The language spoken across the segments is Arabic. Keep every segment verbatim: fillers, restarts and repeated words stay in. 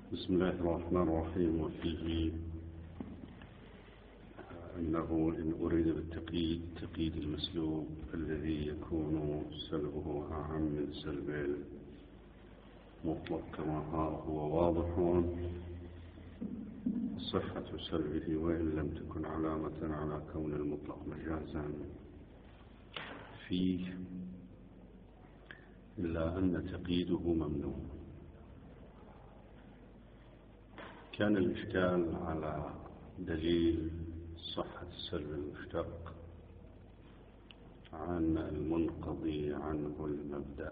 بسم الله الرحمن الرحيم. وفيه أنه إن أريد بالتقييد تقييد المسلوب الذي يكون سلبه أعم من سلب المطلق كما هو واضح صحة سلبه وإن لم تكن علامة على كون المطلق مجازا فيه، إلا أن تقييده ممنوع. كان الإشكال على دليل صحة السلب المشتق عن المنقضي عنه المبدأ،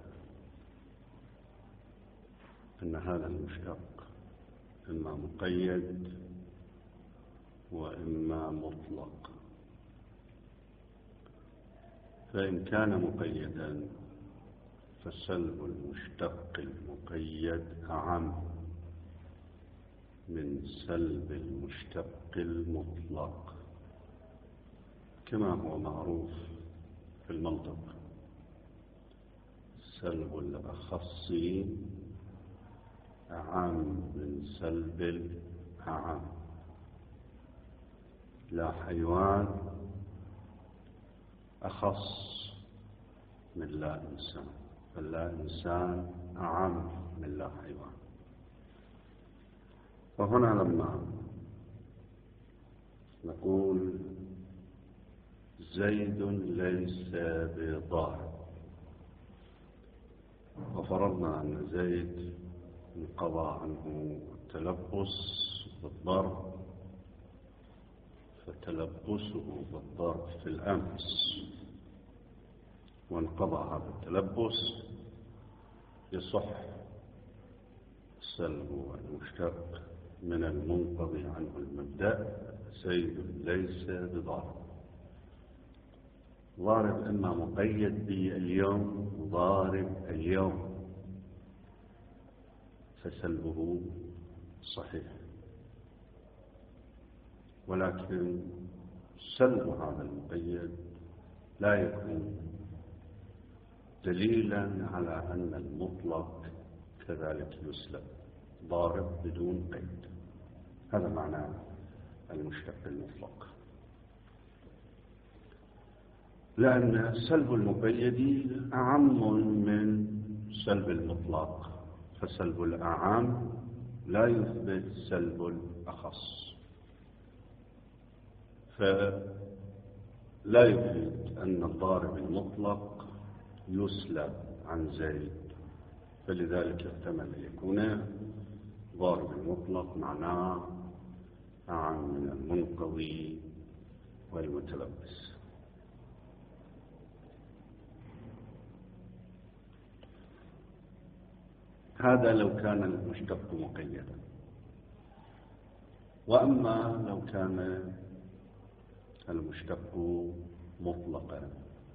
أن هذا المشتق إما مقيد وإما مطلق. فإن كان مقيدا فسلب المشتق المقيد أعم من سلب المشتق المطلق، كما هو معروف في المنطق. سلب الأخص أعم من سلب الأعم. لا حيوان أخص من لا إنسان، فلا إنسان أعم من لا حيوان. فهنا لما نقول زيد ليس بضارب، وفرضنا أن زيد انقضى عنه التلبس بالضرب، فتلبسه بالضرب في الأمس وانقضى هذا التلبس، يصح سلب المشتق من المنقضي عنه المبدأ. زيد ليس بضارب. ضارب إما مقيد باليوم، ضارب اليوم، فسلبه صحيح. ولكن سلب هذا المقيد لا يكون دليلا على أن المطلق كذلك يسلب. ضارب بدون قيد، هذا معنى المشتق المطلق. لأن سلب المقيد أعم من سلب المطلق، فسلب الأعم لا يثبت سلب الأخص، فلا يفيد أن الضارب المطلق يسلب عن زيد. فلذلك احتمل يكون ضارب المطلق معناه أعم من المنقضي والمتلبس. هذا لو كان المشتق مقيدا. وأما لو كان المشتق مطلقا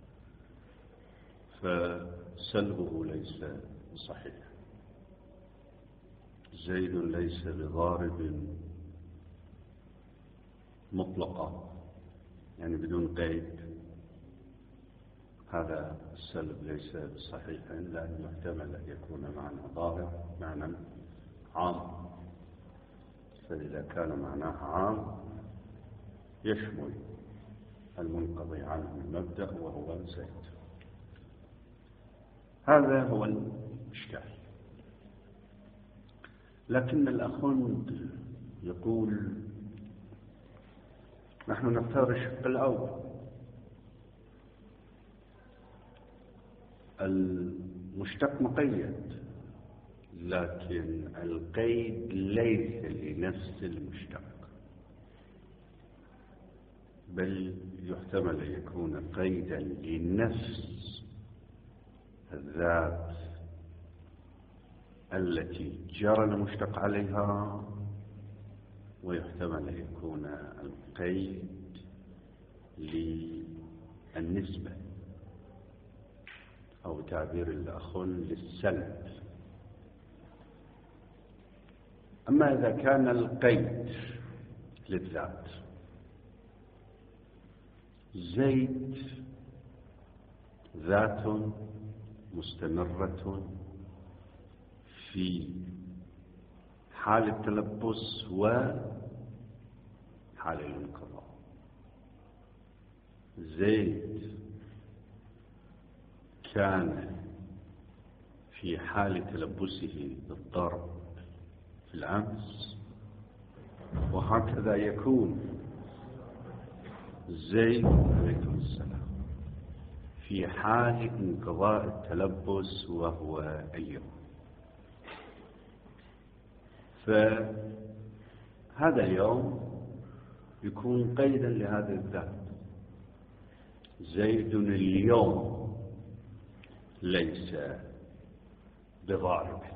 فسلبه ليس صحيح. زيد ليس بضارب مطلقا، يعني بدون قيد، هذا السلب ليس بصحيح، لأنه يحتمل أن يكون معنى ضارب معنى عام. فإذا كان معناه عام يشمل المنقضي عنه المبدأ وهو زيد. هذا هو الإشكال. لكن الأخوند يقول نحن نختار الشق الأول. المشتق مقيد، لكن القيد ليس لنفس المشتق، بل يحتمل أن يكون قيدا لنفس الذات التي جرى المشتق عليها، ويحتمل أن يكون القيد للنسبة أو تعبير الأخ للسلب. أما إذا كان القيد للذات، زيد ذات مستمرة في حال التلبس وحال الانقضاء. زيد كان في حال تلبسه بالضرب في الأمس، وهكذا يكون زيد عليكم السلام في حال انقضاء التلبس وهو اليوم. فهذا اليوم يكون قيدا لهذا الذات. زيد اليوم ليس بضارب،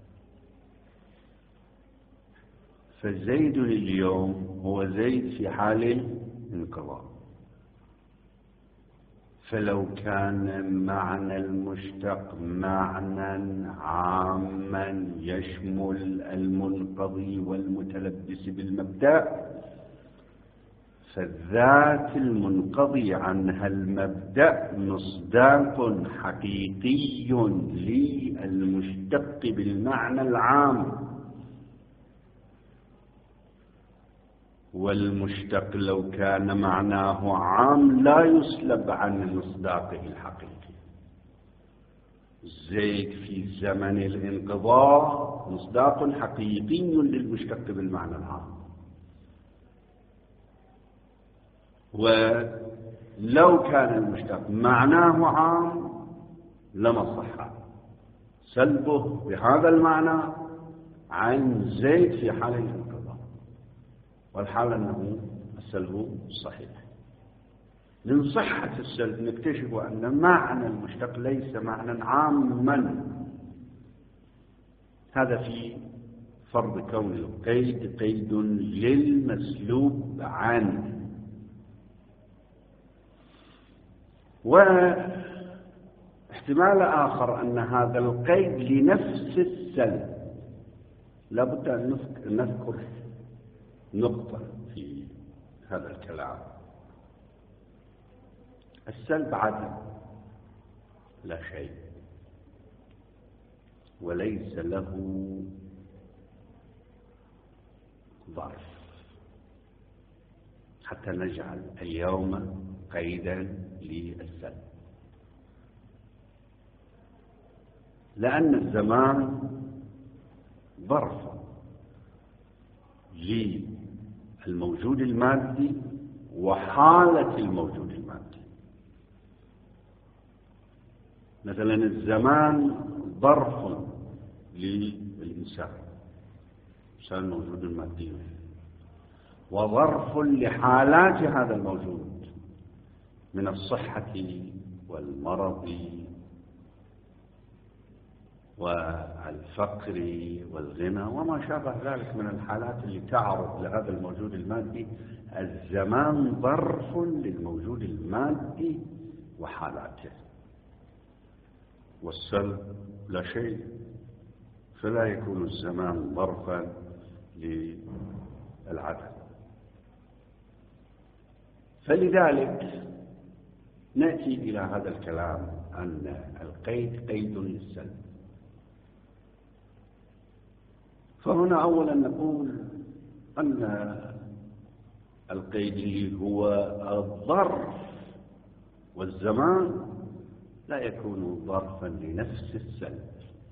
فزيد اليوم هو زيد في حال الانقضاء. فلو كان معنى المشتق معنى عاما يشمل المنقضي والمتلبس بالمبدأ، فالذات المنقضي عنها المبدأ مصداق حقيقي للمشتق بالمعنى العام. والمشتق لو كان معناه عام لا يسلب عن مصداقه الحقيقي. زيد في زمن الانقضاء مصداق حقيقي للمشتق بالمعنى العام. ولو كان المشتق معناه عام لما صح سلبه بهذا المعنى عن زيد في حال الانقضاء، والحال أنه السلب صحيح. من صحة السلب نكتشف أن معنى المشتق ليس معنى عاما. هذا في فرض كون القيد قيد للمسلوب عنه. واحتمال آخر أن هذا القيد لنفس السلب. لابد أن نذكر نقطة في هذا الكلام. السلب عدم لا شيء، وليس له ظرف، حتى نجعل اليوم قيدا للسلب. لأن الزمان ظرف للموجود المادي وحالة الموجود المادي. مثلا الزمان ظرف للإنسان، الإنسان الموجود المادي، وظرف لحالات هذا الموجود من الصحة والمرض والفقر والغنى وما شابه ذلك من الحالات اللي تعرض لهذا الموجود المادي. الزمان ظرف للموجود المادي وحالاته، والسلب لا شيء، فلا يكون الزمان ظرفا للعدم. فلذلك نأتي إلى هذا الكلام أن القيد قيد للسلب. فهنا أولا نقول أن القيد اللي هو الظرف والزمان لا يكون ظرفا لنفس السلب،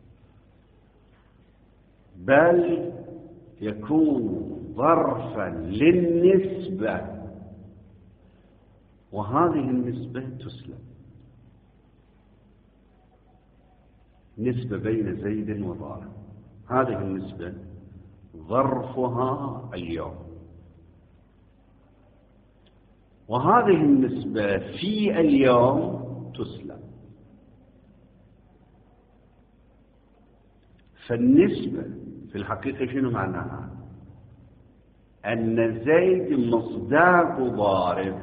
بل يكون ظرفا للنسبة، وهذه النسبة تسلب. نسبة بين زيد وضارب، هذه النسبة ظرفها اليوم، وهذه النسبة في اليوم تسلب. فالنسبة في الحقيقة شنو معناها؟ أن زيد مصداق ضارب،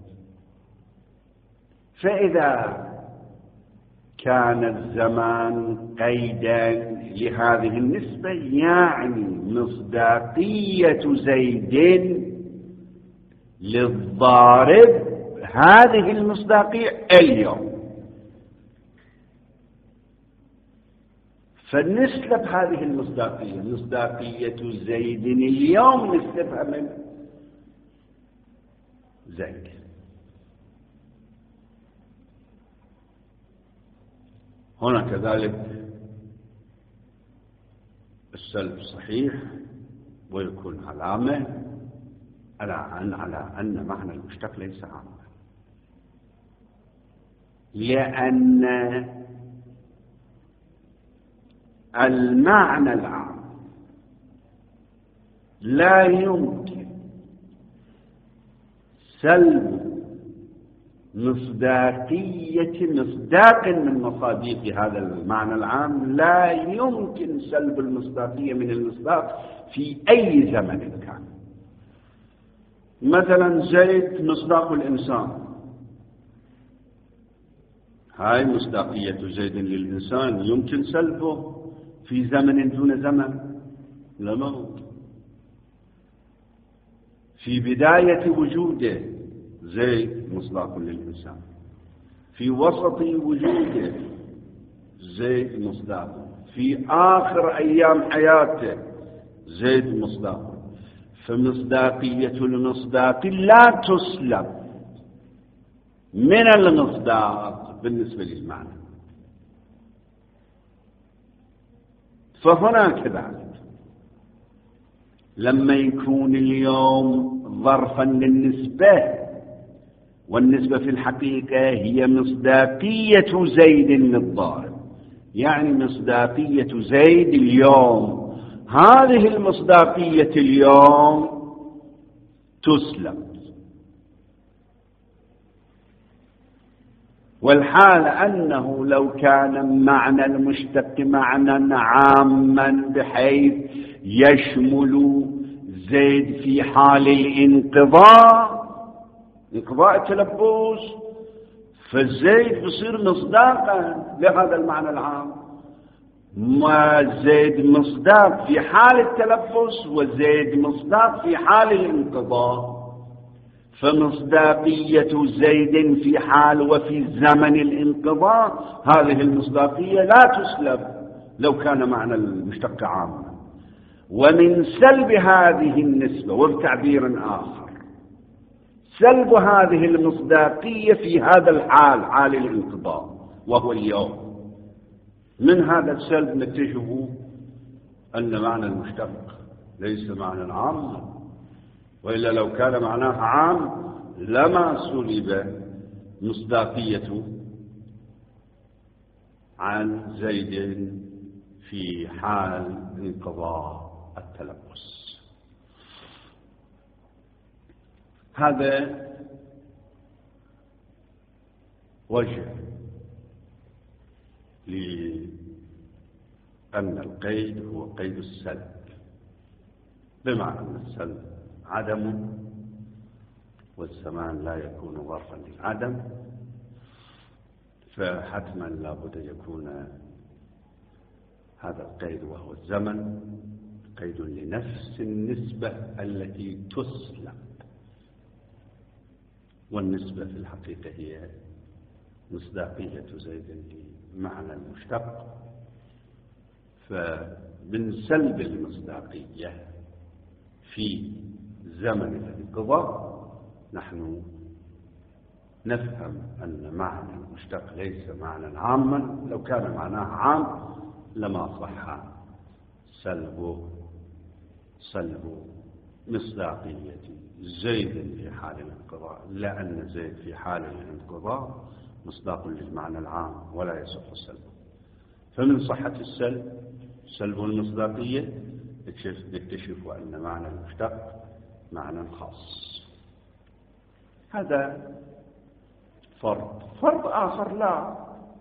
فإذا كان الزمان قيدا لهذه النسبة يعني مصداقية زيد للضارب هذه المصداقية اليوم. فنسلب هذه المصداقية، مصداقية زيد اليوم نسلبها من زيد. هنا كذلك السلب صحيح ويكون علامة على أن على أن معنى المشتق ليس عاما، لأن المعنى العام لا يمكن سلب مصداقية مصداق من مصادق هذا المعنى العام، لا يمكن سلب المصداقية من المصداق في أي زمن كان. مثلا زيد مصداق الإنسان، هاي مصداقية زيد للإنسان يمكن سلبه في زمن دون زمن؟ لا ممكن. في بداية وجوده زيد مصداق للإنسان، في وسط وجوده زيد مصداق، في آخر أيام حياته زيد مصداق. فمصداقية المصداق لا تسلب من المصداق بالنسبة للمعنى. فهنا كذلك لما يكون اليوم ظرفا للنسبة، والنسبة في الحقيقة هي مصداقية زيد للضارب، يعني مصداقية زيد اليوم، هذه المصداقية اليوم تسلب. والحال أنه لو كان معنى المشتق معنى عاما بحيث يشمل زيد في حال الانقضاء، انقضاء التلبس، فالزيد بصير مصداقا لهذا المعنى العام. ما زيد مصداق في حال التلبس وزيد مصداق في حال الانقضاء، فمصداقية زيد في حال وفي زمن الانقضاء هذه المصداقية لا تسلب لو كان معنى المشتق عاما. ومن سلب هذه النسبة، وبتعبير آخر سلب هذه المصداقية في هذا الحال، حال الانقضاء وهو اليوم، من هذا السلب نكتشف أن معنى المشتق ليس معنى عاما، وإلا لو كان معناه عام لما سلب مصداقية عن زيد في حال انقضاء التلبس. هذا وجه لأن القيد هو قيد السلب، بمعنى أن السلب عدم والزمان لا يكون ظرفا للعدم، فحتما لا بد يكون هذا القيد وهو الزمن قيد لنفس النسبة التي تسلب، والنسبة في الحقيقة هي مصداقية زيد لمعنى المشتق. فمن سلب المصداقية في زمن الانقضاء نحن نفهم أن معنى المشتق ليس معنى عاما، لو كان معناه عام لما صح سلبه سلب مصداقية زيد في حال الانقضاء، لأن زيد في حال الانقضاء مصداق للمعنى العام ولا يصح سلبه. فمن صحة السلب سلب المصداقية نكتشف أن معنى المشتق معنى خاص. هذا فرض. فرض آخر لا،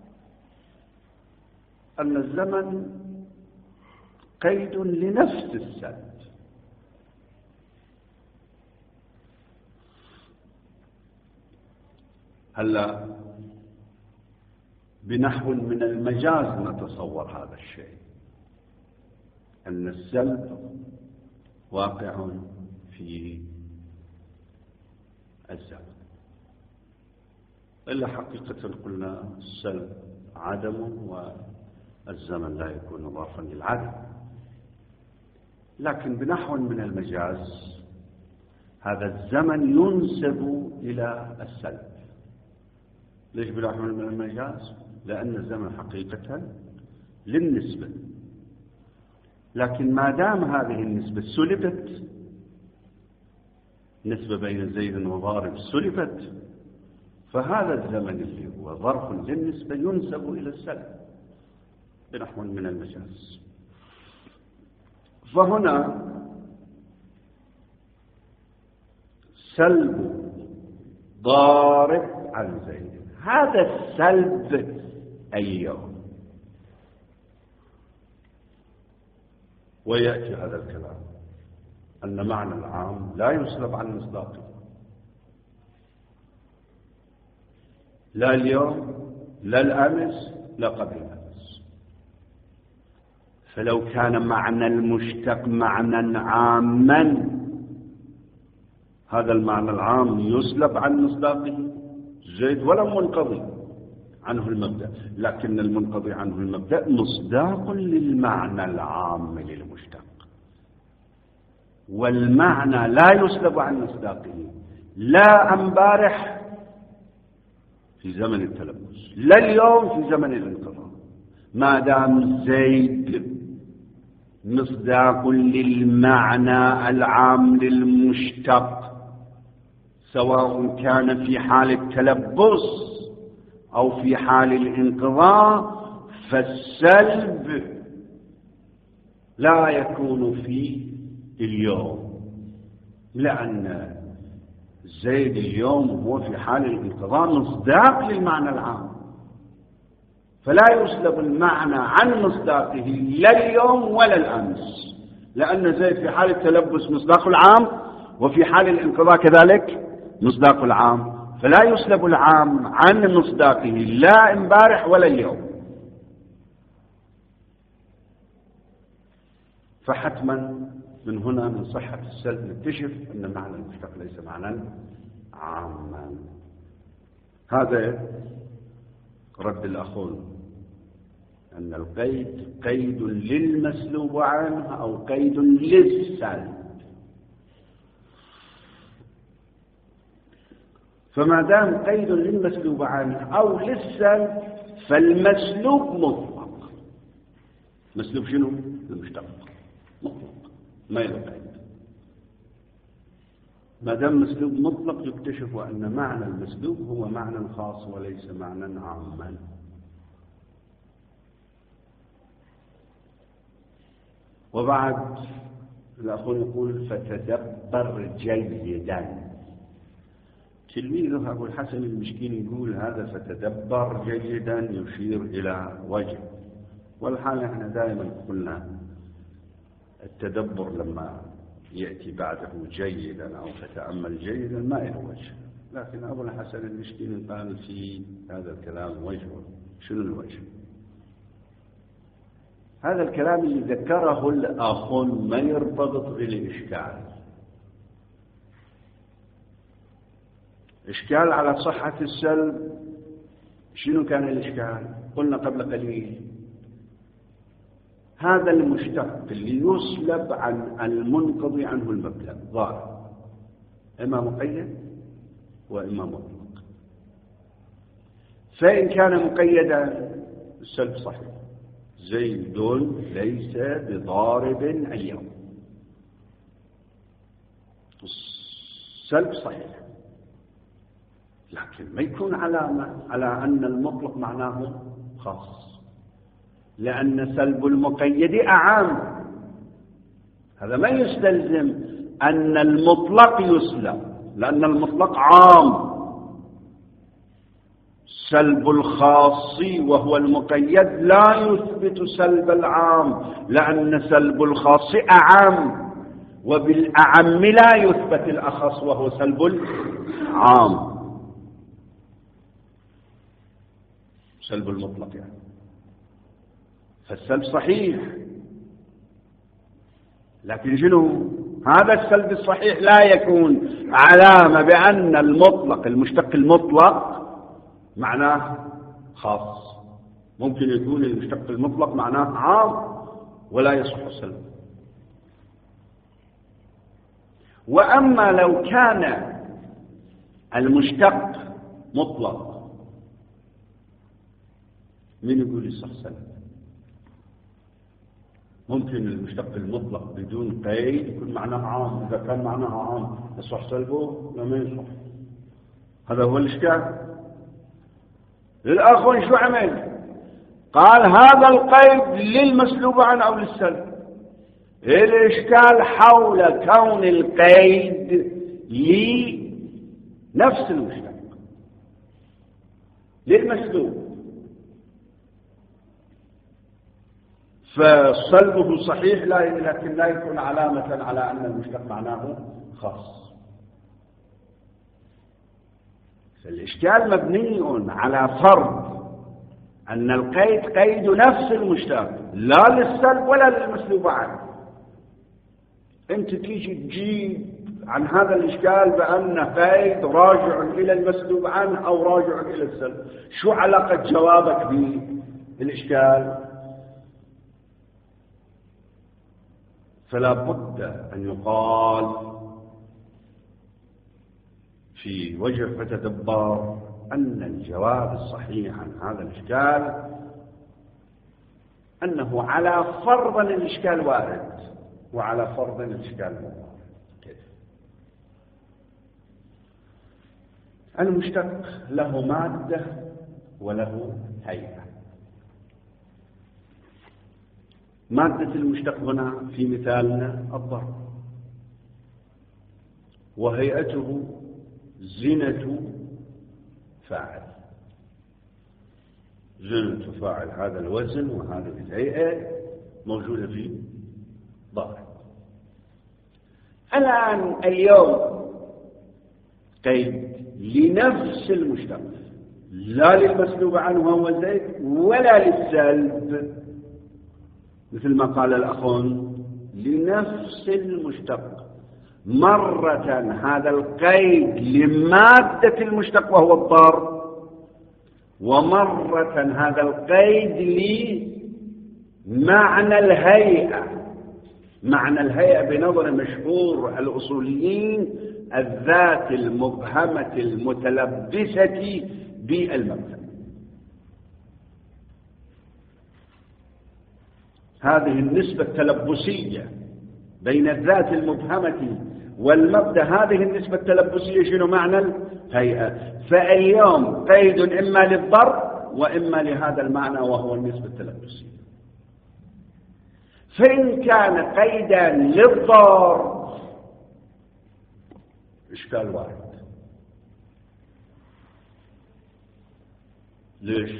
أن الزمن قيد لنفس السلب. هلا بنحو من المجاز نتصور هذا الشيء، أن السلب واقع في الزمن، إلا حقيقة قلنا السلب عدم الزمن لا يكون ظرفا للعدم. لكن بنحو من المجاز هذا الزمن ينسب إلى السلب. ليش بنحو من المجاز؟ لأن الزمن حقيقة للنسبة، لكن ما دام هذه النسبة سلبت، نسبة بين زيد وضارب سلبت، فهذا الزمن اللي هو ظرف للنسبة ينسب إلى السلب بنحو من المجاز. فهنا سلب ضارب عن زيد، هذا السلب أي يوم؟ ويأتي هذا الكلام أن معنى العام لا يسلب عن مصداقه، لا اليوم لا الأمس لا قبل الأمس. فلو كان معنى المشتق معنى عاما، هذا المعنى العام يسلب عن مصداقه زيد ولم منقضي عنه المبدأ، لكن المنقضي عنه المبدأ مصداق للمعنى العام للمشتق، والمعنى لا يسلب عن مصداقه، لا امبارح في زمن التلبس لا اليوم في زمن الانقضاء، ما دام زيد مصداق للمعنى العام للمشتق سواء كان في حال التلبس أو في حال الانقضاء، فالسلب لا يكون في اليوم، لأن زيد اليوم هو في حال الانقضاء مصداق للمعنى العام، فلا يسلب المعنى عن مصداقه لا اليوم ولا الأمس، لأن زيد في حال التلبس مصداق العام وفي حال الانقضاء كذلك مصداق العام، فلا يسلب العام عن مصداقه لا امبارح ولا اليوم. فحتما من هنا من صحة السلب نكتشف أن معنى المشتق ليس معنى عاما. هذا رد الأخون أن القيد قيد للمسلوب عنه أو قيد للسلب. فما دام قيد للمسلوب عنه أو للسلب فالمسلوب مطلق. مسلوب شنو؟ المشتق مطلق ما له قيد. ما دام مسلوب مطلق يكتشف أن معنى المسلوب هو معنى خاص وليس معنى عاما. وبعد الأخوة يقول فتدبر جيدا. تلميذه أبو الحسن المشكين يقول هذا فتدبر جيدا يشير إلى وجه، والحال احنا دائما قلنا التدبر لما يأتي بعده جيدا أو فتأمل جيدا ما له وجه، لكن أبو الحسن المشكين قال في هذا الكلام وجه. شنو الوجه؟ هذا الكلام اللي ذكره الأخ ما يرتبط بالإشكال. إشكال على صحة السلب. شنو كان الإشكال؟ قلنا قبل قليل هذا المشتق اللي يسلب عن المنقضي عنه المبدأ ظاهر، إما مقيد وإما مطلق. فإن كان مقيدا السلب صحيح، زيد ليس بضارب اليوم، السلب صحيح، لكن ما يكون علامة على أن المطلق معناه خاص، لأن سلب المقيد أعام. هذا ما يستلزم أن المطلق يسلب، لأن المطلق عام. سلب الخاص وهو المقيد لا يثبت سلب العام، لأن سلب الخاص أعام، وبالأعم لا يثبت الأخص وهو سلب العام. سلب المطلق يعني. فالسلب صحيح، لكن شنو؟ هذا السلب الصحيح لا يكون علامة بأن المطلق المشتق المطلق معناه خاص، ممكن يكون المشتق المطلق معناه عام ولا يصح سلبه. وأما لو كان المشتق مطلق، من يقول يصح سلبه؟ ممكن المشتق المطلق بدون قيد يكون معناه عام، إذا كان معناه عام يصح سلبه؟ لا، ما يصح. هذا هو الإشكال. الأخوان شو عمل؟ قال هذا القيد للمسلوب عنه أو للسلب. الإشكال حول كون القيد لنفس المشتق للمسلوب، فصلبه صحيح لكن لا يكون علامة على أن المشتق معناه خاص. فالإشكال مبني على فرض أن القيد قيد نفس المشتق لا للسلب ولا للمسلوب عنه. أنت تيجي تجيب عن هذا الإشكال بأن قيد راجع إلى المسلوب عنه أو راجع إلى السلب. شو علاقة جوابك بالإشكال؟ فلا بد أن يقال في وجه فتدبر أن الجواب الصحيح عن هذا الإشكال أنه على فرض الإشكال وارد وعلى فرض الإشكال مو وارد. كيف؟ المشتق له مادة وله هيئة. مادة المشتق هنا في مثالنا الضرب، وهيئته زنة فاعل. زنة فاعل هذا الوزن وهذه الهيئة موجودة في ضرب. الآن اليوم قيد لنفس المشتق لا للمسلوب عنه وهو زيد ولا للسلب، مثل ما قال الأخون لنفس المشتق. مرة هذا القيد لمادة المشتق وهو الضرب، ومرة هذا القيد لمعنى الهيئة. معنى الهيئة بنظر مشهور الأصوليين الذات المبهمة المتلبسة بالمبدأ. هذه النسبة التلبسية بين الذات المبهمة والمبدأ، هذه النسبة التلبسية شنو معنى الهيئة؟ فاليوم قيد إما للضرب وإما لهذا المعنى وهو النسبة التلبسية. فإن كان قيدا للضرب إشكال وارد. ليش؟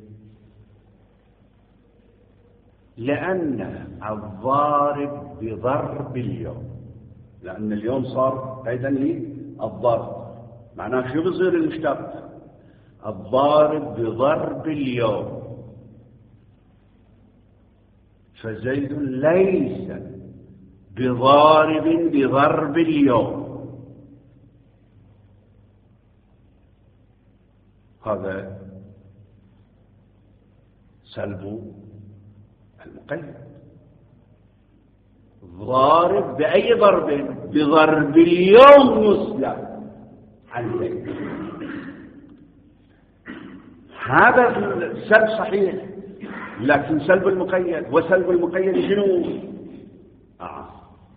لأن الضارب بضرب اليوم، لأن اليوم صار قيدا للضرب. معناه شو بصير المشتق؟ الضارب بضرب اليوم، فزيد ليس بضارب بضرب اليوم. هذا سلب المقيد. ضارب بأي ضرب؟ بضرب اليوم يسلب عن زيد. هذا السلب صحيح، لكن سلب المقيد وسلب المقيد شنو؟ آه.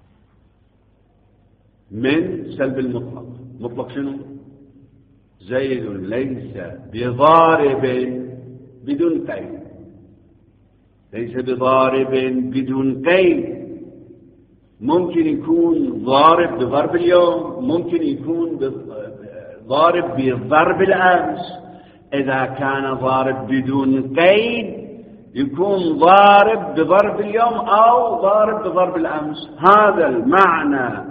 من سلب المطلق. مطلق شنو؟ زيد ليس بضارب بدون قيد، ليس بضارب بدون قيد. ممكن يكون ضارب بضرب اليوم، ممكن يكون ضارب بضرب الأمس. إذا كان ضارب بدون قيد يكون ضارب بضرب اليوم أو ضارب بضرب الأمس. هذا المعنى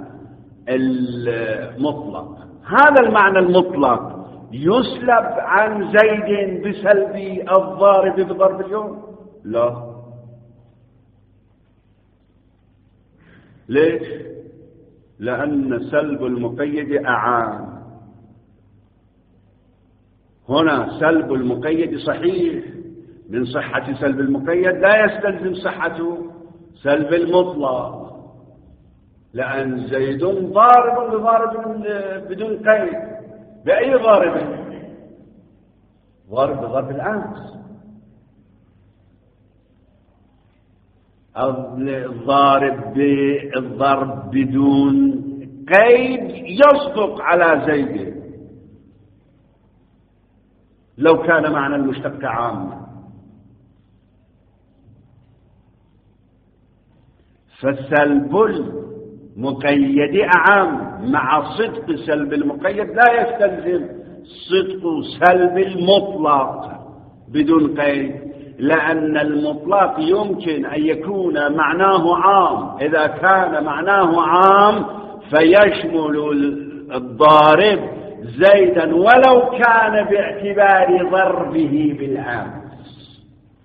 المطلق. هذا المعنى المطلق يسلب عن زيد بسلب الضارب بضرب اليوم؟ لا. ليش؟ لأن سلب المقيد أعام. هنا سلب المقيد صحيح، من صحة سلب المقيد لا يستلزم صحة سلب المطلق، لأن زيد ضارب لضارب بدون قيد. بأي ضارب؟ ضارب بضرب الأمس. الضارب بالضرب بدون قيد يصدق على زيد لو كان معنى المشتق عاما، فسلب المقيد أعم مع صدق سلب المقيد لا يستلزم صدق سلب المطلق بدون قيد، لأن المطلق يمكن أن يكون معناه عام. إذا كان معناه عام فيشمل الضارب زيدا ولو كان باعتبار ضربه بالأمس،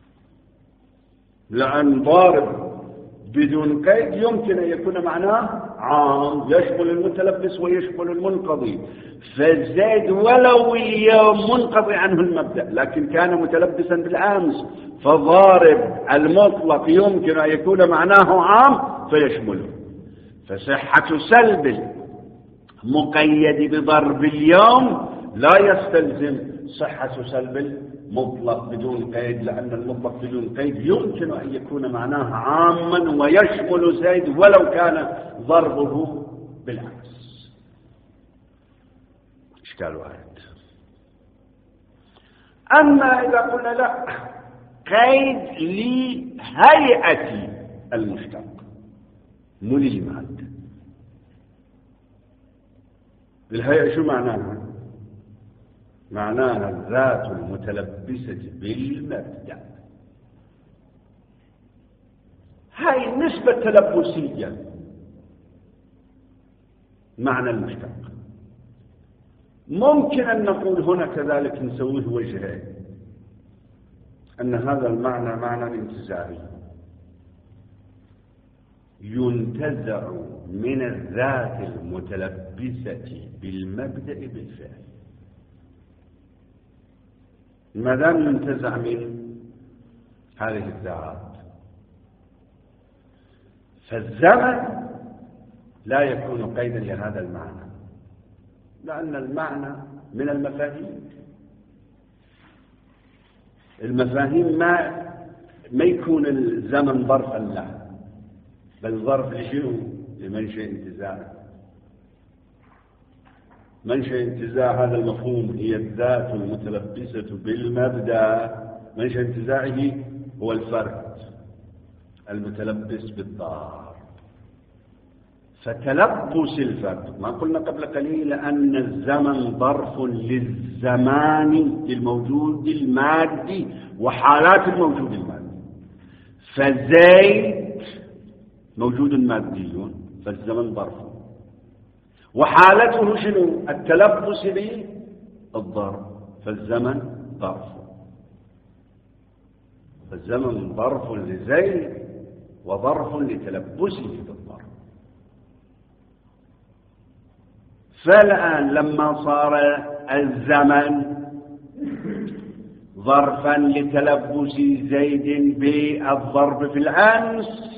لأن ضارب بدون قيد يمكن أن يكون معناه عام يشمل المتلبس ويشمل المنقضي، فزيد ولو اليوم منقضي عنه المبدأ لكن كان متلبسا بالأمس، فضارب المطلق يمكن أن يكون معناه عام فيشمله. فصحة سلب المقيد بضرب اليوم لا يستلزم صحة سلب المطلق بدون قيد، لأن المطلق بدون قيد يمكن أن يكون معناه عاما ويشمل زيد ولو كان ضربه بالعكس. إشكال واحد. أما إذا قلنا لا، قيد لهيئة المشتق مو للمادة. الهيئة شو معناها؟ معناها الذات المتلبسة بالمبدأ. هاي النسبة التلبسية معنى المشتق. ممكن أن نقول هنا كذلك نسويه وجهين، أن هذا المعنى معنى انتزاعي ينتزع من الذات المتلبسة بالمبدأ بالفعل. ما دام ينتزع من هذه الذات فالزمن لا يكون قيدا لهذا المعنى، لأن المعنى من المفاهيم. المفاهيم ما ما يكون الزمن ظرفا له، بل ظرف لشنو؟ لمنشأ انتزاعه. منشأ انتزاع هذا المفهوم هي الذات المتلبسة بالمبدأ. منشأ انتزاعه هو الفرد المتلبس بالضار. فتلبس الفرد، ما قلنا قبل قليل أن الزمن ظرف للزمان الموجود المادي وحالات الموجود المادي، فزيد موجود مادي فالزمن ظرف، وحالته شنو؟ التلبس بالضرب، فالزمن ظرف. فالزمن ظرف لزيد وظرف لتلبسه بالضرب. فالآن لما صار الزمن ظرفا لتلبس زيد بالضرب في الأمس،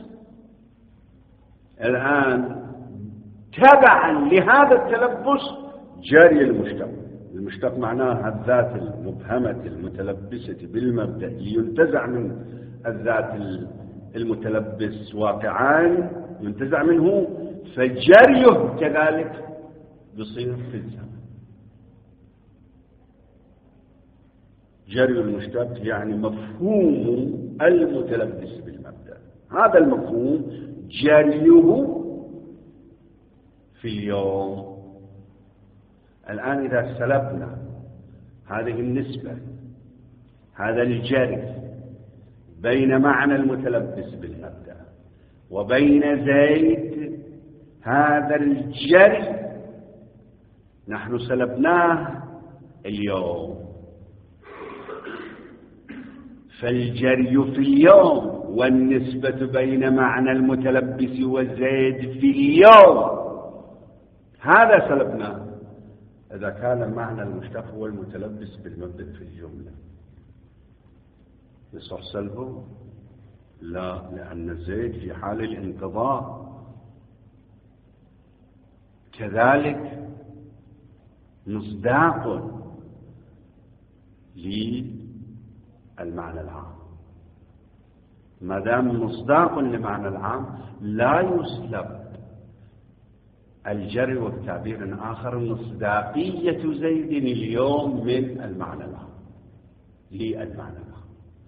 الآن تبعا لهذا التلبس جاري المشتق. المشتق معناها الذات المبهمة المتلبسة بالمبدأ لينتزع من الذات المتلبس واقعان، ينتزع منه، فجريه كذلك يصير في الزمن. جري المشتق يعني مفهوم المتلبس بالمبدأ، هذا المفهوم جريه في اليوم. الآن إذا سلبنا هذه النسبة، هذا الجري بين معنى المتلبس بالمبدأ وبين زيد، هذا الجري نحن سلبناه اليوم، فالجري في اليوم والنسبة بين معنى المتلبس وزيد في اليوم هذا سلبناه إذا كان معنى المشتق هو المتلبس بالمبدأ في الجملة. يصح سلبه؟ لا، لأن زيد في حال الانقضاء. كذلك مصداق للمعنى العام، ما دام مصداق لمعنى العام لا يسلب الجر، وبتعبير آخر مصداقية زيد اليوم من المعنى العام للمعنى العام.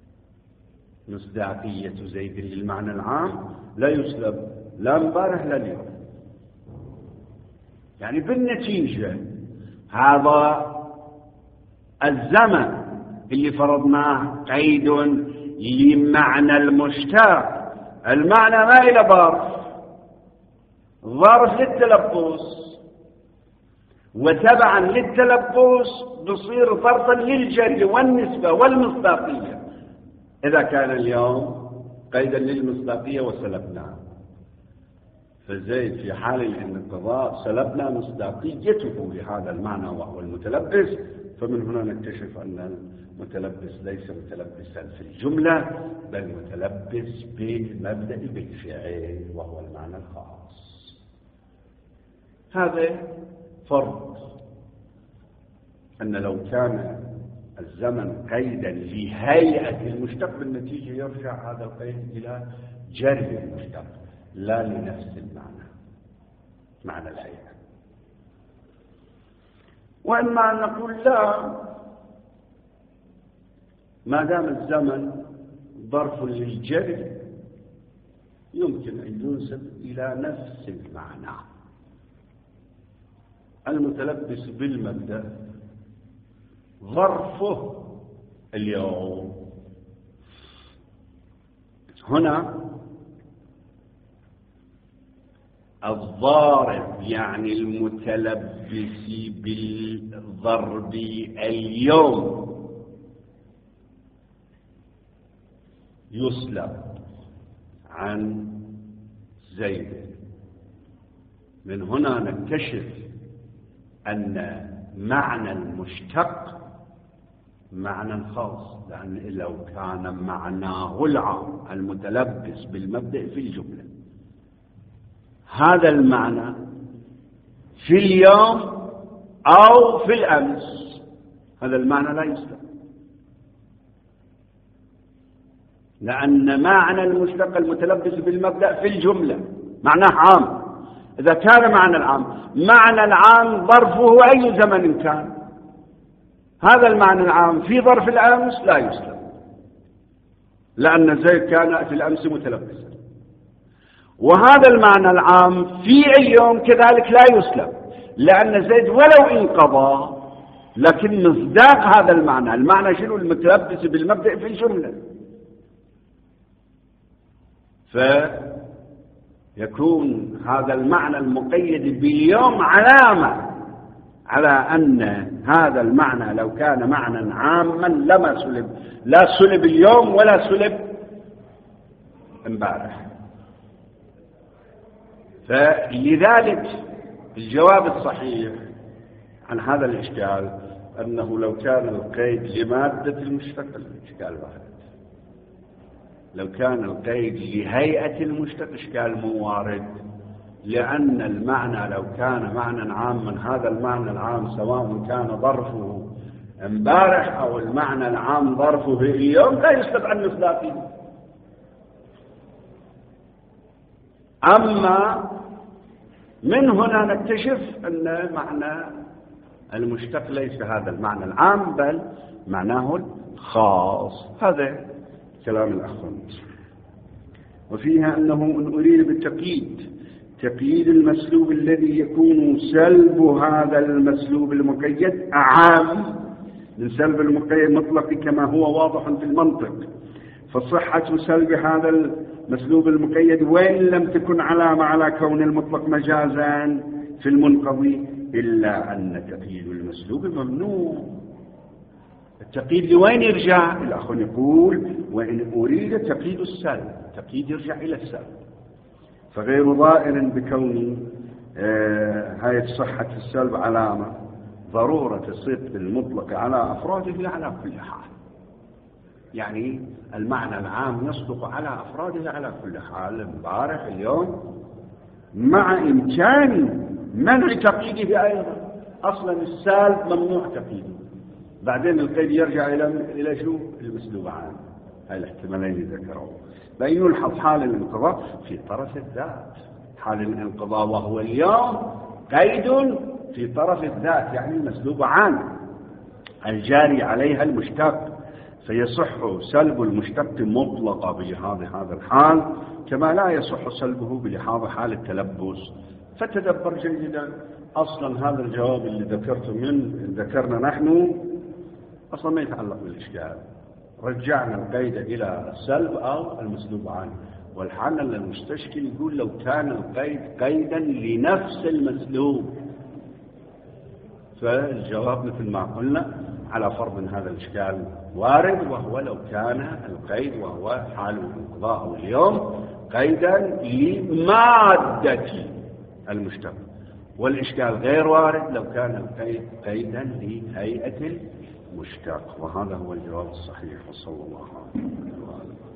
مصداقية زيد للمعنى العام لا يسلب لا امبارح لا اليوم. يعني بالنتيجة هذا الزمن اللي فرضناه قيد لمعنى المشتق، المعنى ما إلى ظرف، ظرف للتلبس، وتبعا للتلبس بصير ظرفا للجر والنسبة والمصداقية. إذا كان اليوم قيدا للمصداقية وسلبناه، فزيد في حال الانقضاء سلبنا مصداقيته لهذا المعنى وهو المتلبس. فمن هنا نكتشف أن المتلبس ليس متلبسا في الجملة، بل متلبس بالمبدأ بالفعل وهو المعنى الخاص. هذا فرض أن لو كان الزمن قيدا لهيئة المشتق، بالنتيجة يرجع هذا القيد إلى جري المشتق لا لنفس المعنى، معنى الهيئة. وإما أن نقول لا، ما دام الزمن ظرف للجري يمكن أن ينسب إلى نفس المعنى. المتلبس بالمبدأ ظرفه اليوم. هنا الضارب يعني المتلبس بالضرب اليوم يسلب عن زيد. من هنا نكتشف أن معنى المشتق معنى خاص، لأن لو كان معناه العام المتلبس بالمبدأ في الجملة، هذا المعنى في اليوم أو في الأمس، هذا المعنى لا يسلب، لأن معنى المشتق المتلبس بالمبدأ في الجملة معناه عام. إذا كان معنى العام معنى العام ظرفه أي زمن كان، هذا المعنى العام في ظرف الأمس لا يسلب، لأن زيد كان في الأمس متلبسا. وهذا المعنى العام في اليوم كذلك لا يسلب، لأن زيد ولو انقضى لكن مصداق هذا المعنى، المعنى شنو؟ المتلبس بالمبدأ في الجملة. فيكون هذا المعنى المقيد باليوم علامة على أن هذا المعنى لو كان معنى عاما لما سلب، لا سلب اليوم ولا سلب امبارح. فلذلك الجواب الصحيح عن هذا الإشكال أنه لو كان القيد لمادة المشتق الإشكال واحد، لو كان القيد لهيئة المشتق إشكال مو وارد، لأن المعنى لو كان معنى عاما هذا المعنى العام سواء كان ظرفه امبارح أو المعنى العام ظرفه اليوم لا يستطيع المصداقية. أما من هنا نكتشف أن معنى المشتق ليس هذا المعنى العام بل معناه الخاص. هذا كلام الأخوان. وفيها أنه إن أريد بالتقييد تقييد المسلوب الذي يكون سلب هذا المسلوب المقيد أعام من سلب المقيد مطلق كما هو واضح في المنطق، فصحة سلب هذا المسلوب المقيد وإن لم تكن علامة على كون المطلق مجازا في المنقضي، إلا أن تقييد المسلوب ممنوع. التقييد لوين يرجع؟ الأخ يقول وإن أريد تقييد السلب، تقييد يرجع إلى السلب، فغير ضائر بكون آه هاي صحة السلب علامة ضرورة صدق المطلق على أفراده على كل حال. يعني المعنى العام يصدق على أفراده على كل حال، امبارح اليوم، مع إمكان منع تقييده أيضا. أصلا السالب ممنوع تقييده، بعدين القيد يرجع إلى إلى شو؟ المسلوب عنه. هاي الاحتمالين ذكروا. بين يلحظ حال الانقضاء في طرف الذات، حال الانقضاء وهو اليوم قيد في طرف الذات، يعني المسلوب عنه الجاري عليها المشتق، فيصح سلب المشتق مطلقا بلحاظ هذا الحال، كما لا يصح سلبه بلحاظ حال التلبس. فتدبر جيدا. أصلا هذا الجواب اللي ذكرته من ذكرنا نحن أصلا ما يتعلق بالإشكال، رجعنا القيد إلى السلب أو المسلوب عنه. والحال أن المستشكل يقول لو كان القيد قيدا لنفس المسلوب، فالجواب مثل ما قلنا على فرض من هذا الإشكال وارد، وهو لو كان القيد وهو حال الانقضاء اليوم قيدا لمادة المشتق، والإشكال غير وارد لو كان القيد قيدا لهيئة المشتق. وهذا هو الجواب الصحيح، وصلى الله عليه وسلم.